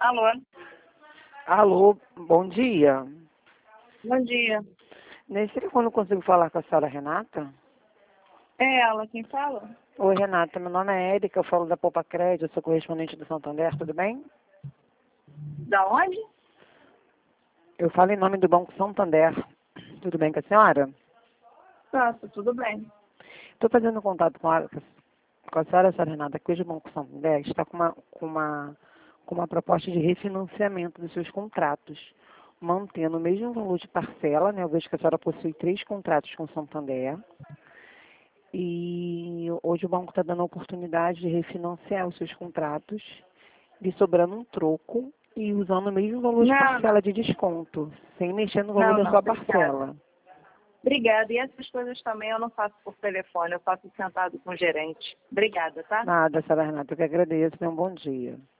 Alô? Alô, bom dia. Bom dia. Nesse telefone eu consigo falar com a senhora Renata? É ela quem fala? Oi, Renata, meu nome é Érica, eu falo da Poupa Crédito, eu sou correspondente do Santander, tudo bem? Da onde? Eu falo em nome do Banco Santander, tudo bem com a senhora? Nossa, tudo bem. Estou fazendo contato com a senhora Renata, que hoje o Banco Santander está com uma proposta de refinanciamento dos seus contratos, mantendo o mesmo valor de parcela, né? Eu vejo que a senhora possui 3 contratos com o Santander. E hoje o banco está dando a oportunidade de refinanciar os seus contratos, lhe sobrando um troco e usando o mesmo valor de parcela de desconto, sem mexer no valor da sua obrigada. parcela. Obrigada. E essas coisas também eu não faço por telefone, eu faço sentado com o gerente. Obrigada, tá? Nada, senhora Renata, eu que agradeço, tenha um bom dia.